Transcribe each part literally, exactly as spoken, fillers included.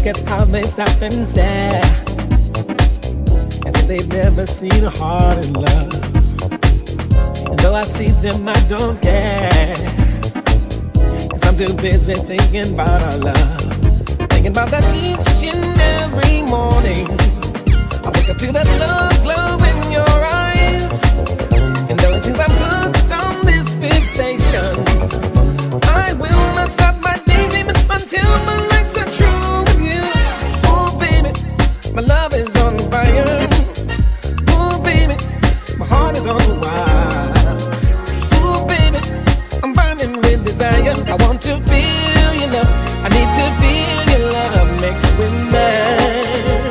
at how they stop and stare, as if they've never seen a heart in love. And though I see them, I don't care, 'cause I'm too busy thinking about our love. Thinking about that each and every morning. I wake up to that love glow in your eyes. And though it seems I'm hooked on this fixation, I will not stop my daydreaming until my lights are true with you. Oh baby, my love is on fire. Oh baby, my heart is on wild. Oh baby, I'm burning with desire. I want to feel your love. I need to feel your love mixed with mine.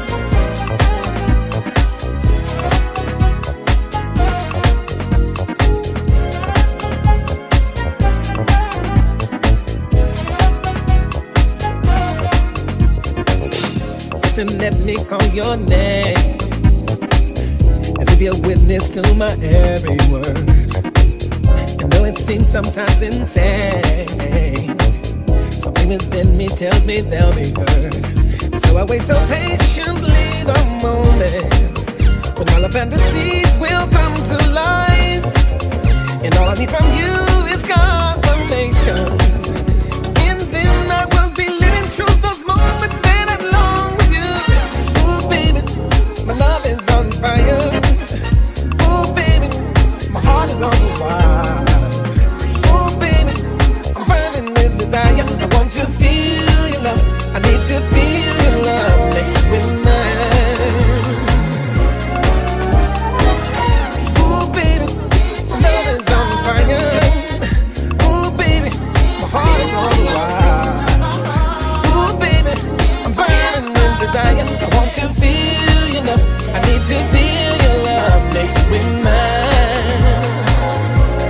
Listen, let me call your name, as if you're witness to my every word. And though it seems sometimes insane, something within me tells me they'll be heard. So I wait so patiently the moment when all the fantasies will come to life. And all I need from you is confirmation. And then I will be living through those moments that I long with you. Ooh baby, my love is on fire. Ooh baby, my heart is on fire. Ooh baby, I'm burning with desire. I want to feel your love. I need to feel your love mixed with mine. Ooh baby, my love is on fire. Ooh baby, my heart is on fire. Ooh baby, I'm burning with desire. I want to feel your love. I need to feel your love mixed with mine.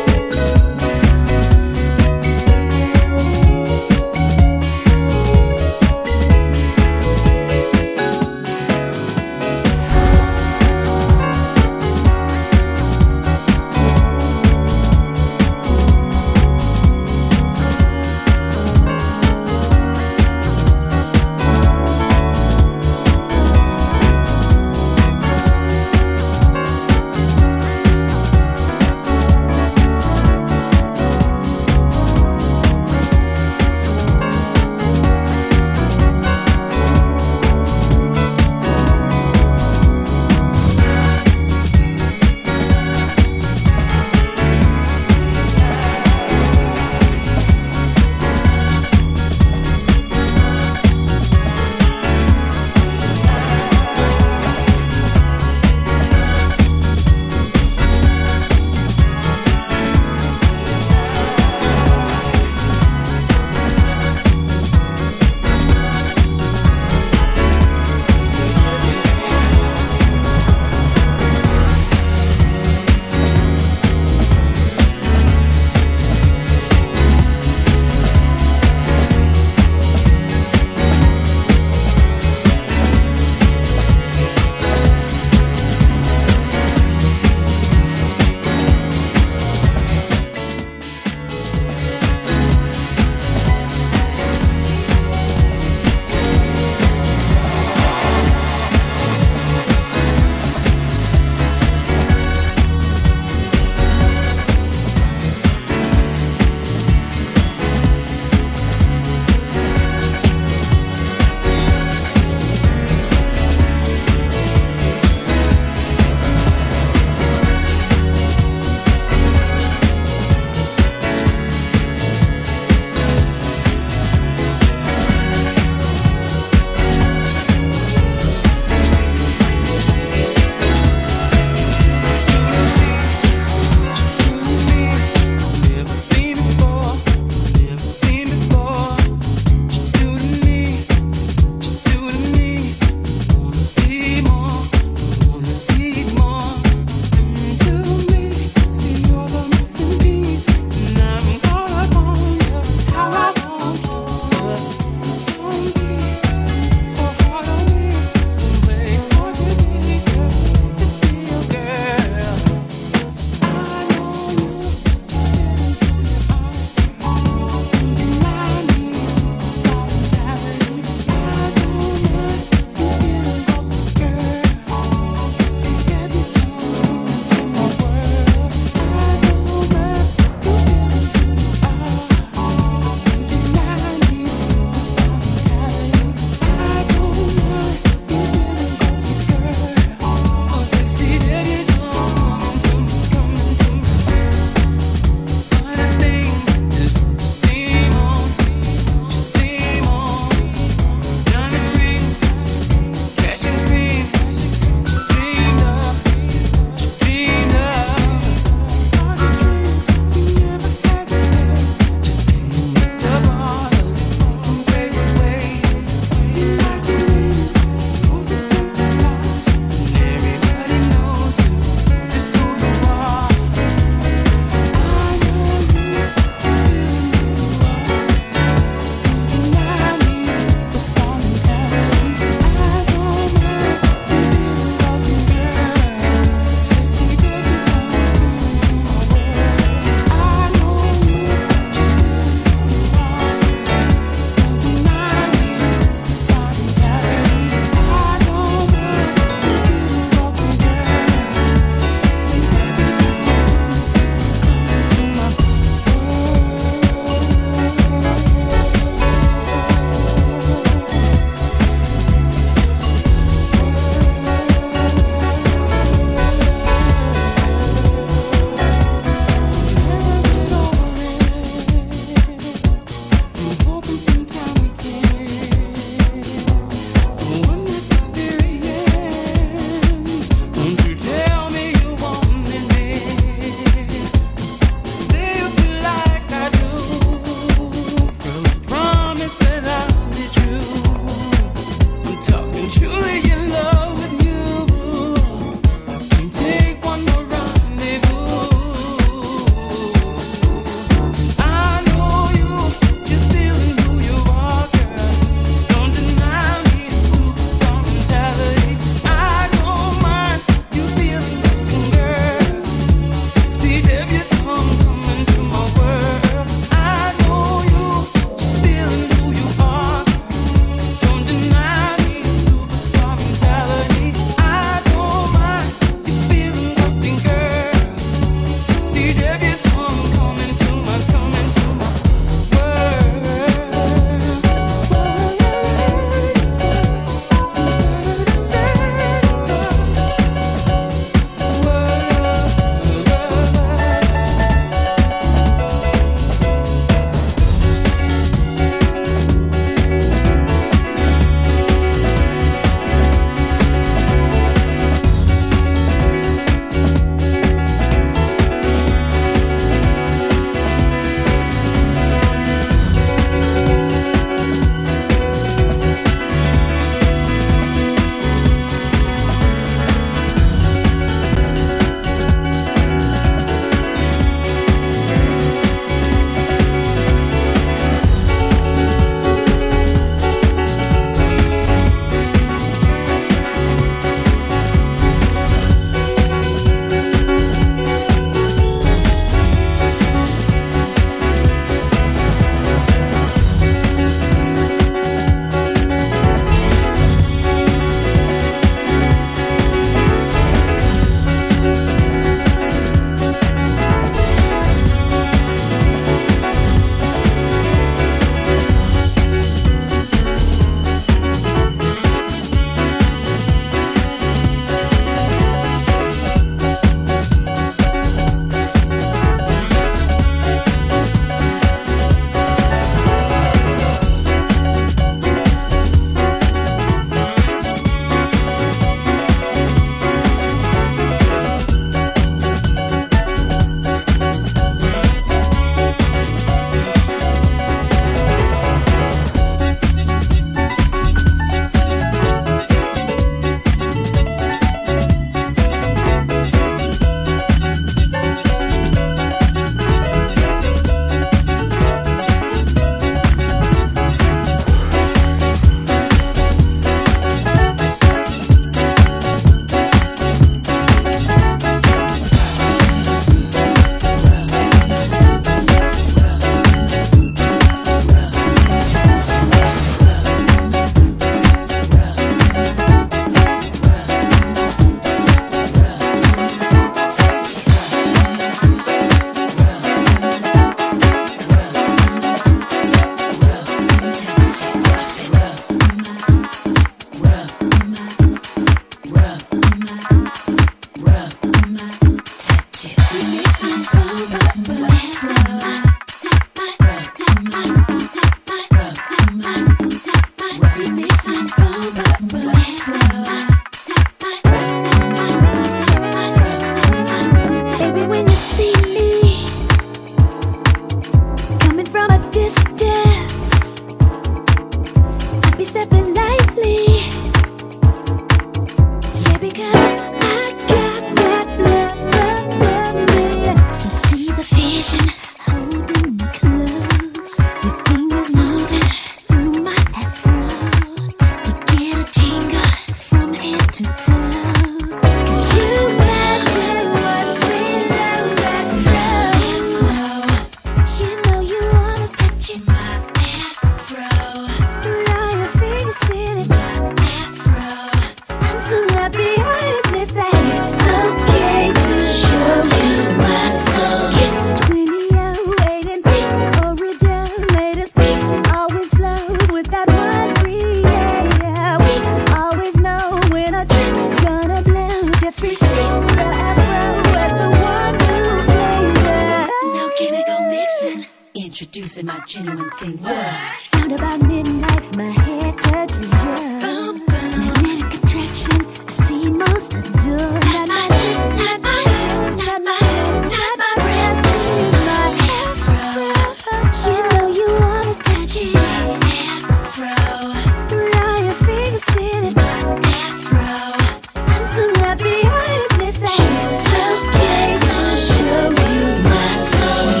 Introducing my genuine thing. What? Round about midnight, my head touches yours. Boom, boom. Magnetic attraction, I see most adore. Not my, not my, not my, not my breast. My afro, you know you wanna touch it. Afro, Run your fingers in it. afro. I'm so happy I admit that. She's so gay, so show you my soul.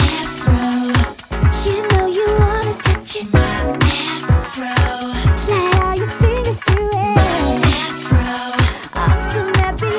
You know you wanna touch it. Afro, Slide all your fingers through it. afro. I'm so happy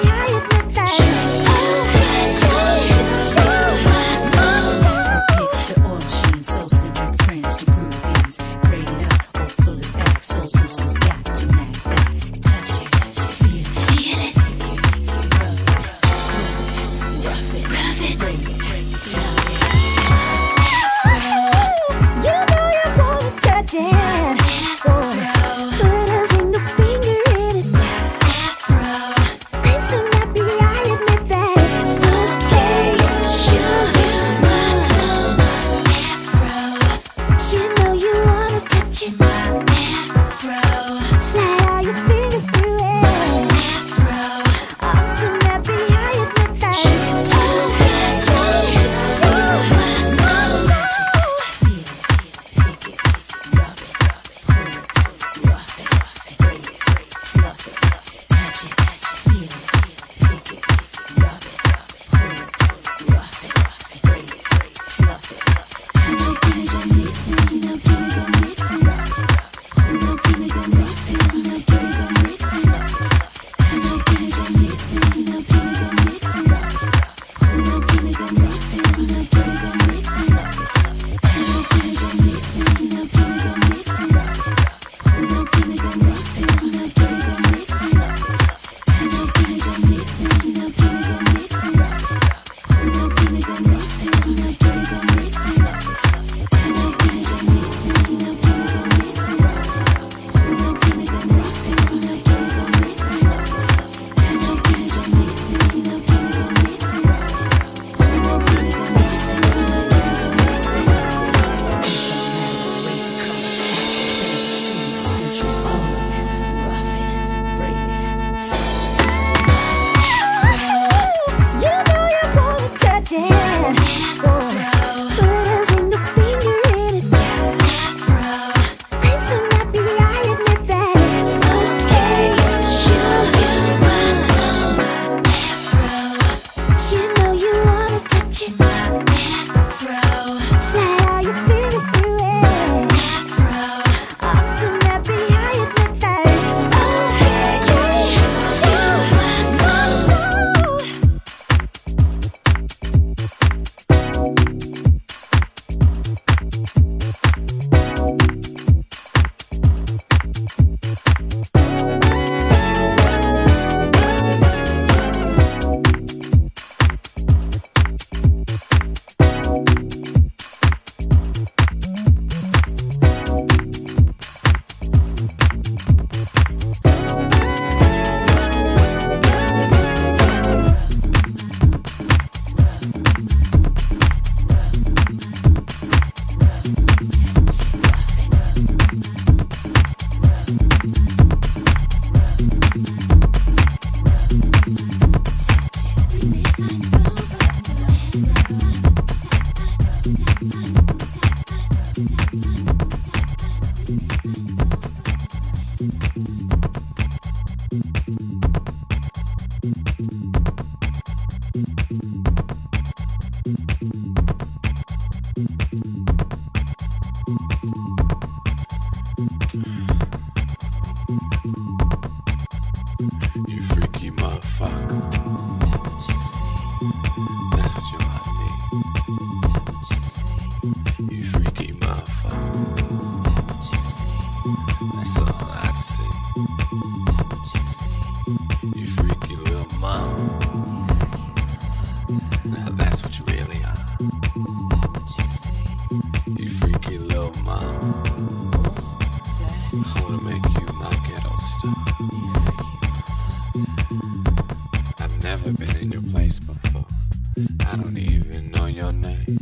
that's what you want to me. You freaky motherfucker. That's all I see. You freaky little mom. Now that's what you really are. You freaky little mom. I wanna make you my ghetto star. I've never been in your place before. I don't even know your name.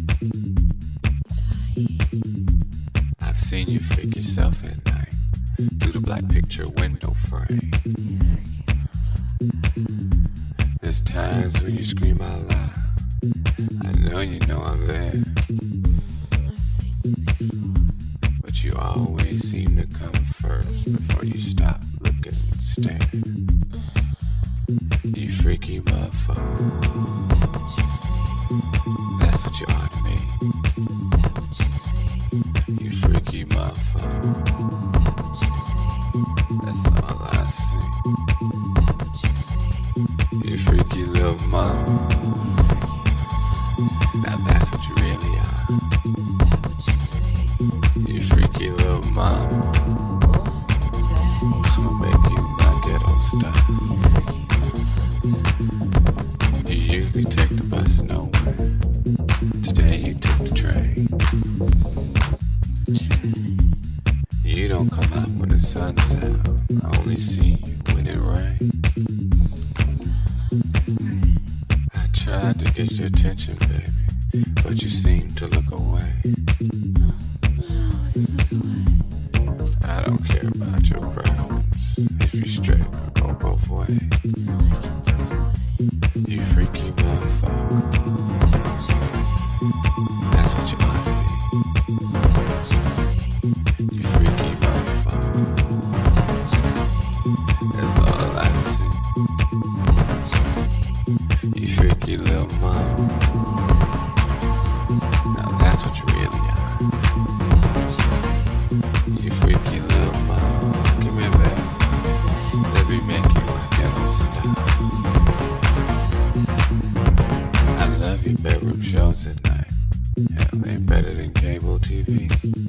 I've seen you freak yourself at night through the black picture window frame. There's times when you scream out loud. I know you know I'm there, but you always seem to come first before you stop looking and stare. You freaky motherfucker. That's what you are to me. You freaky motherfucker. That's all I see. You freaky little mama. Now that's what you really are. You freaky little mama. I'ma make you my ghetto star. You usually take the bus nowhere. Today you took the train. You don't come out when the sun is out. I only see you when it rains. I tried to get your attention, baby, but you seem to look away. I don't care about your preference. If you straight, I'll go both ways. You freaky motherfucker. That's what you ought to be. You freaky motherfucker. That's all I see. You freaky little mama. Now that's what you really are. You freaky little mama. Come here, baby. Let me make you my ghetto star. I love your bedroom shows at night. Hell, they better than cable T V.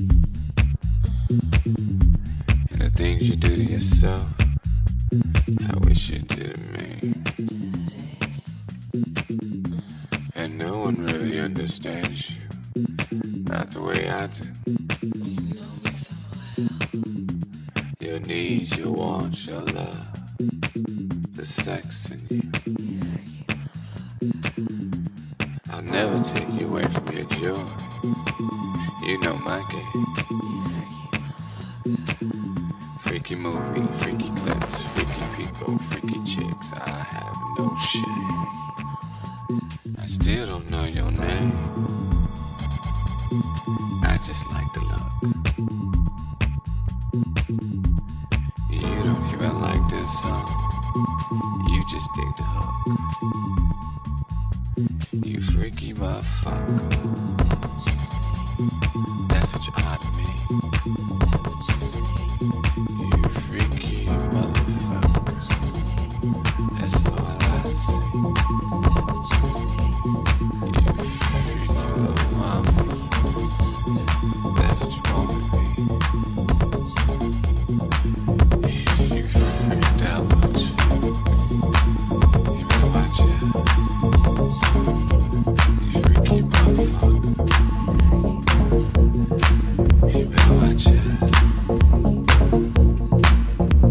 And the things you do to yourself, I wish you did to me. And no one really understands you, not the way I do. Your needs, your wants, your love, the sex in you. I'll never take you away from your joy. You know my game. Freaky movie, freaky clips, freaky people, freaky chicks. I have no shame. I still don't know your name. I just like the look. You don't even like this song. You just dig the hook. You freaky motherfucker. That's what you are to me. You freaky motherfucker. That's all I see. You freaky little mama. That's what you want to be. You freaked out much. You better watch out. You freaky motherfucker. You better watch out.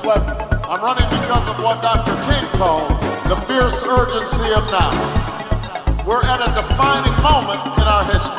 pleasant. I'm running because of what Doctor King called the fierce urgency of now. We're at a defining moment in our history.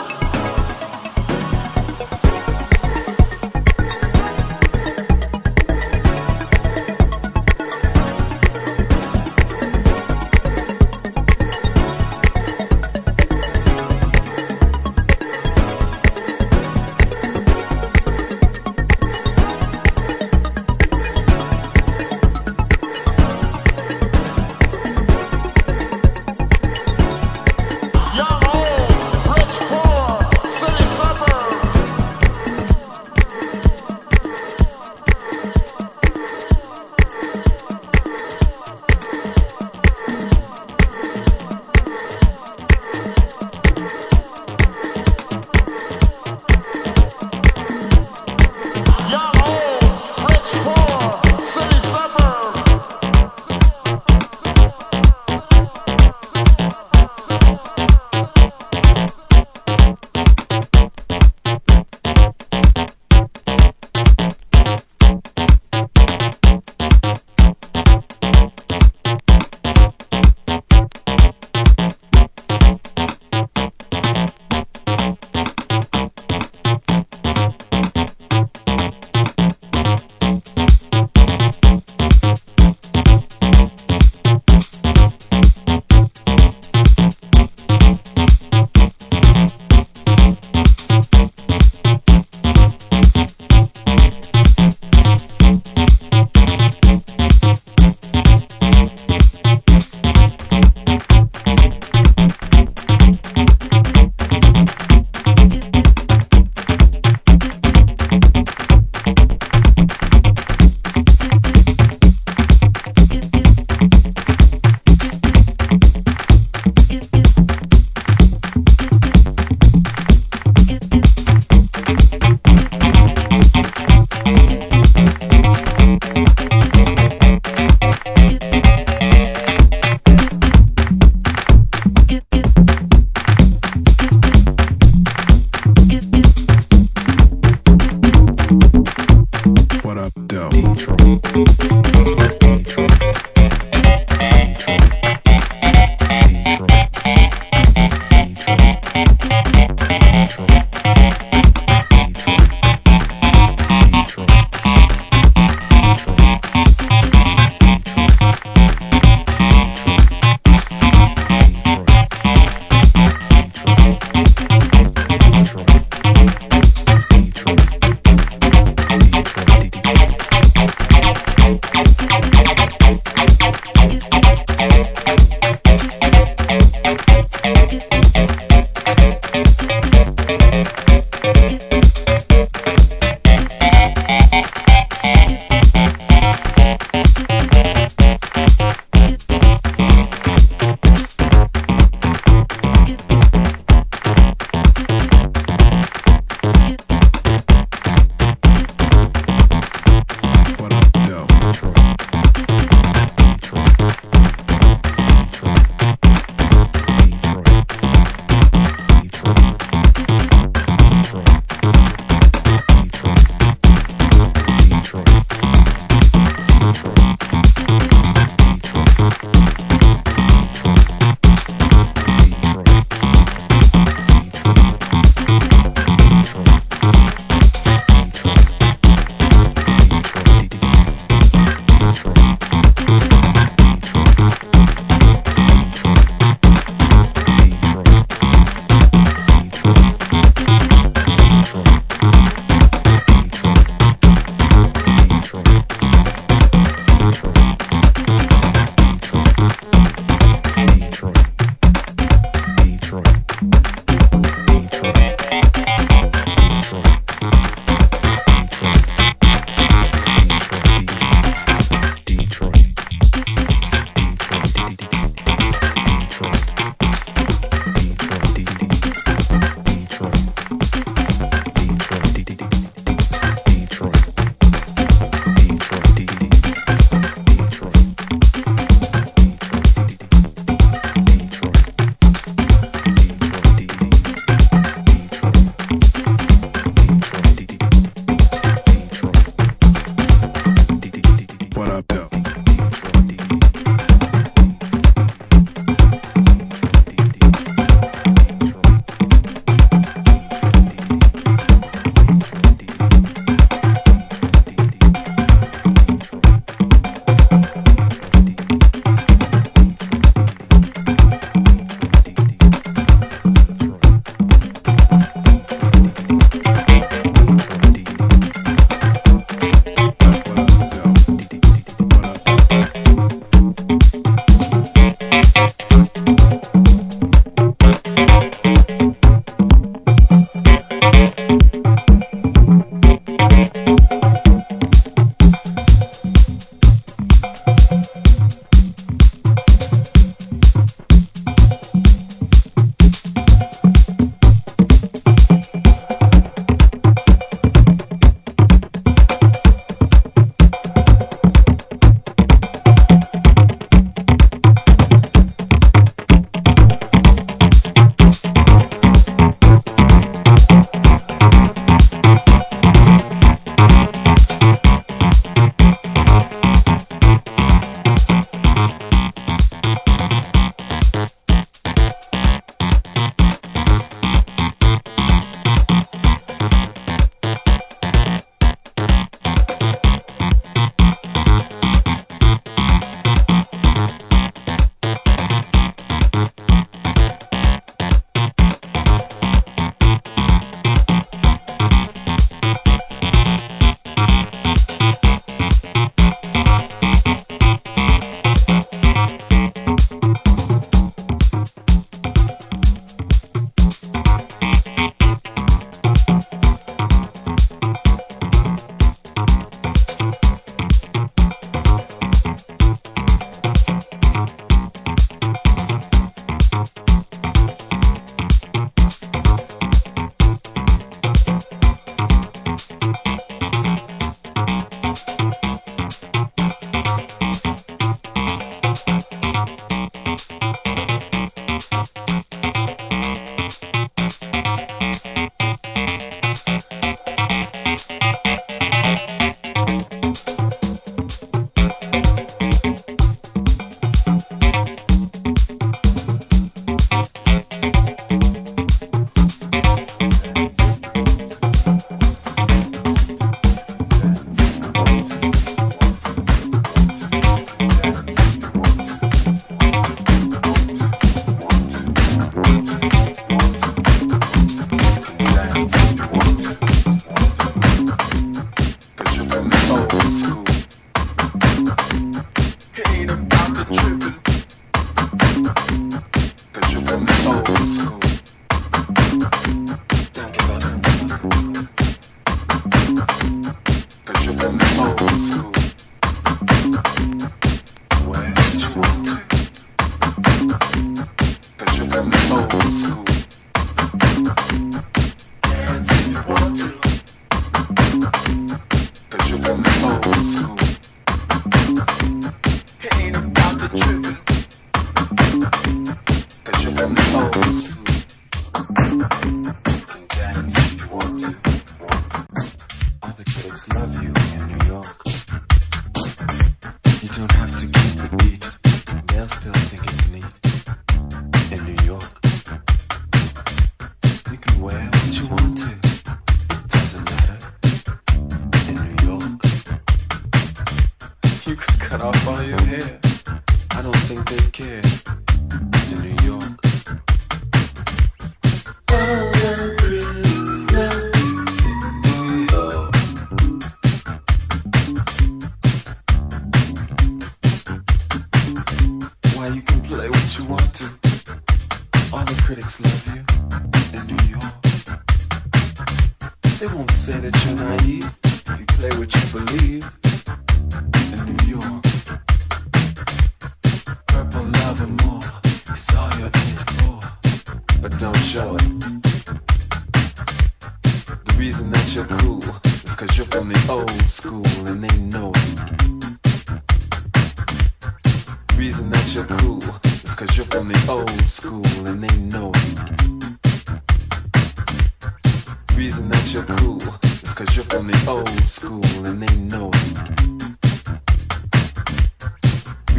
What up, though?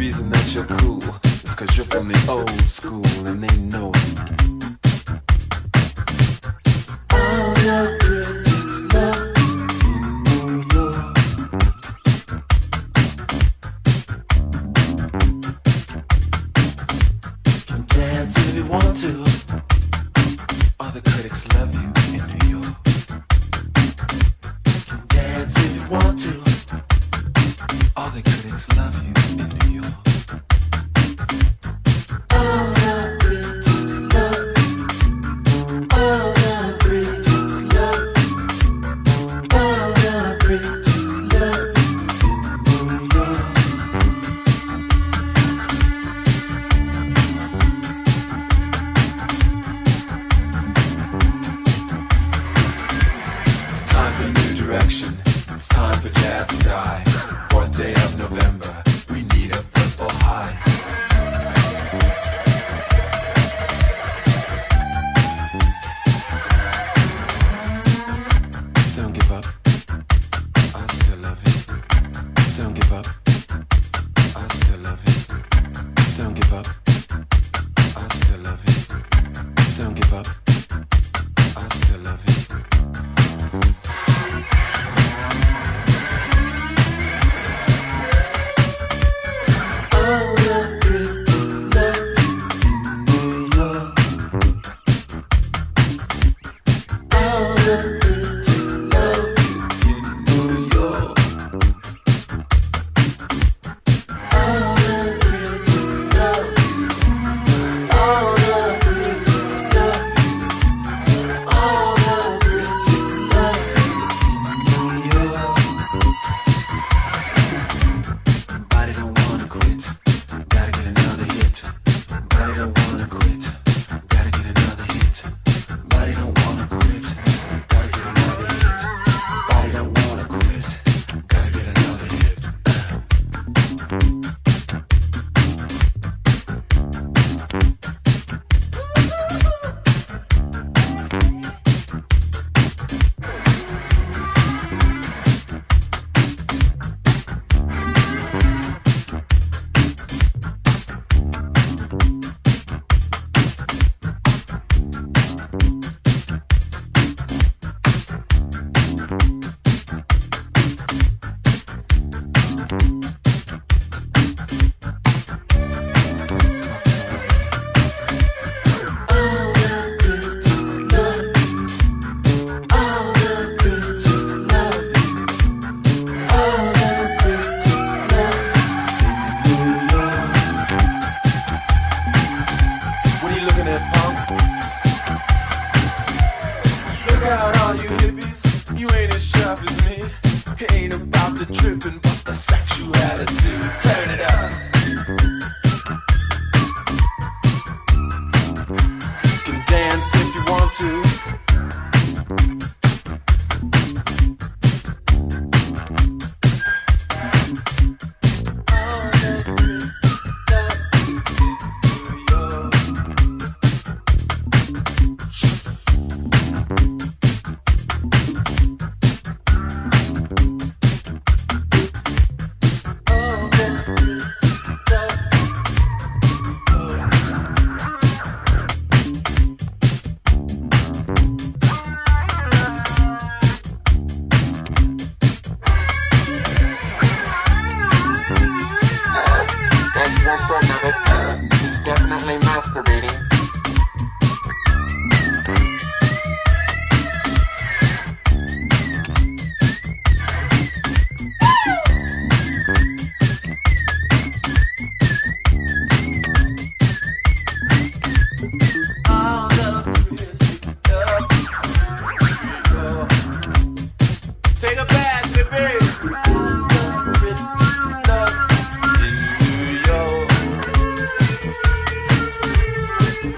reason that you're cool is cause you're from the old school and they know it. All the critics love you in New York. You can dance if you want to. All the critics love you in New York. You can dance if you want to. All the critics love you in New York. All the critics love you. All the critics love you. All the critics love you in New York. It's time for a new direction. It's time for jazz to die. Fourth day of November, we need a purple high. Don't give up, I'll still love you. Don't give up, I'll still love you. Don't give up, I'll still love you. Don't give up, I'll still love you. All the critics love you in New York. All the critics love you in New York. All the critics love you. All the critics love you. All the critics love you in New York. Body don't wanna quit. Gotta get another hit. Body don't wanna quit. Gotta get another hit. Body don't wanna quit. Gotta get another hit. Body don't wanna quit. Gotta get another hit. All the critics love you. All the critics love you. All the critics love you in New York. What are you looking at, punk? Look out, all you hippies. You ain't as sharp as me. It ain't about the tripping, but the sexuality. Turn it up. You can dance if you want to. All the critics love you in New York. All the critics love That's what's up of it. He's definitely masturbating. All the critics love you. Take a bath, baby. All the critics love you in New York.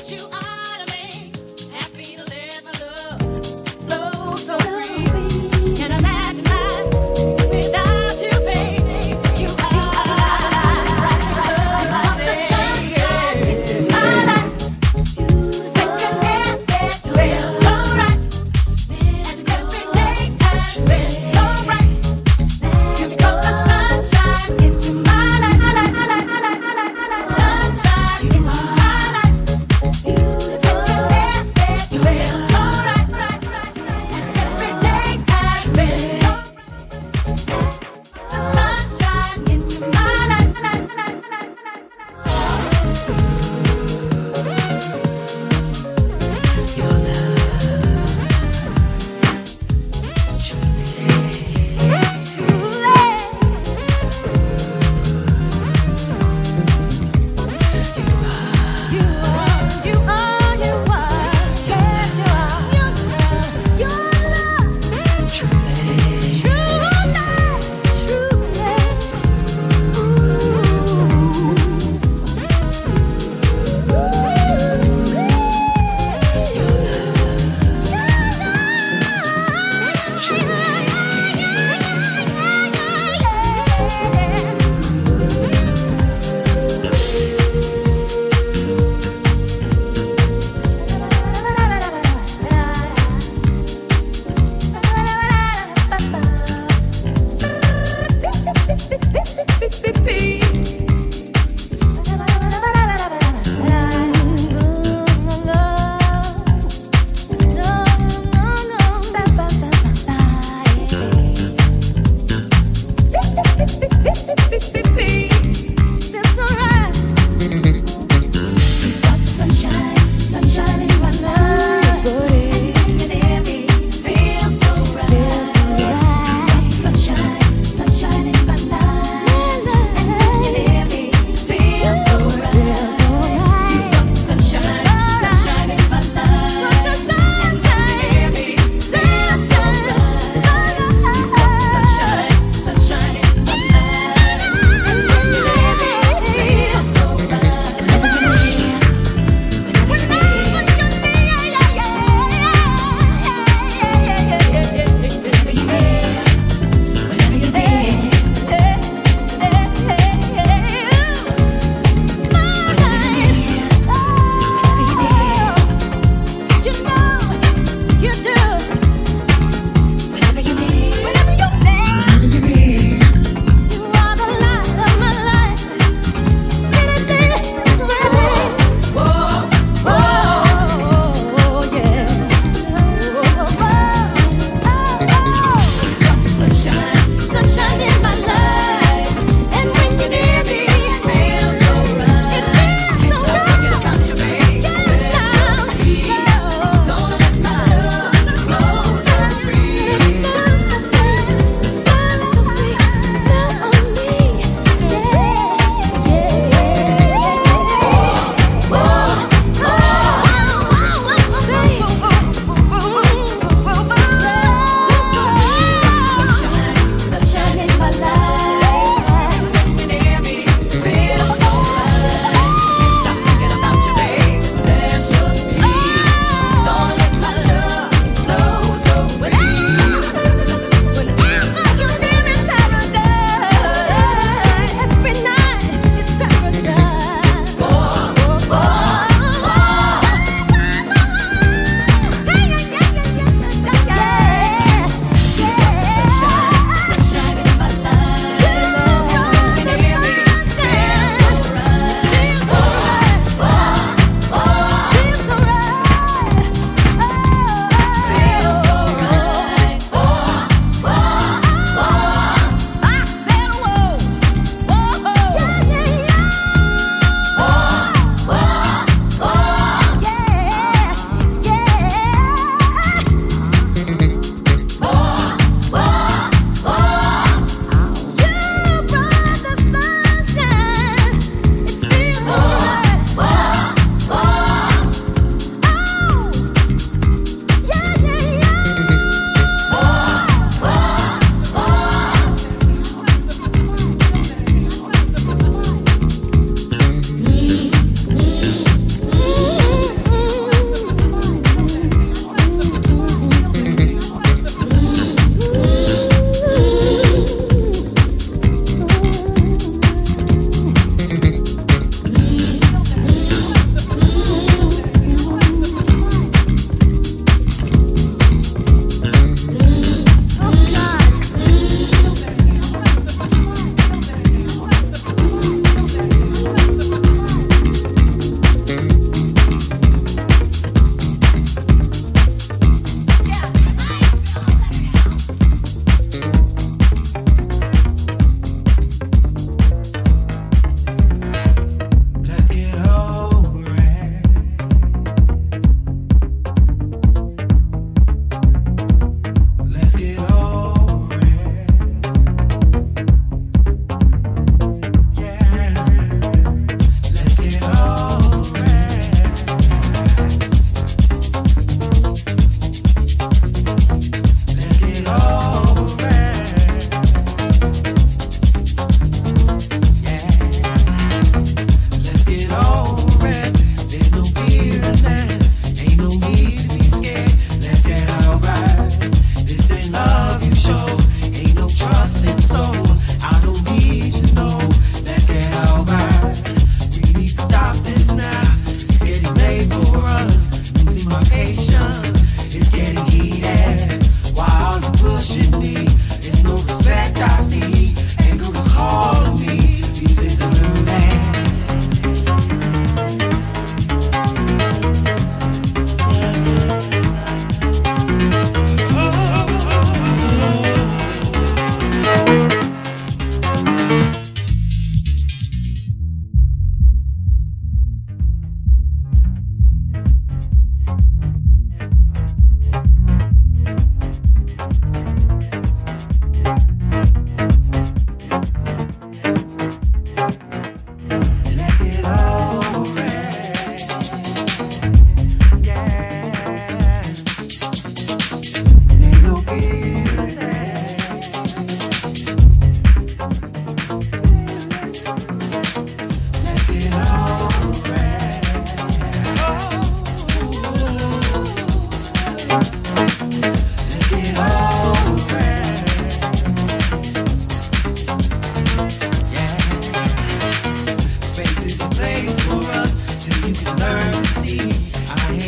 Sunshine into my life.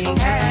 Hey.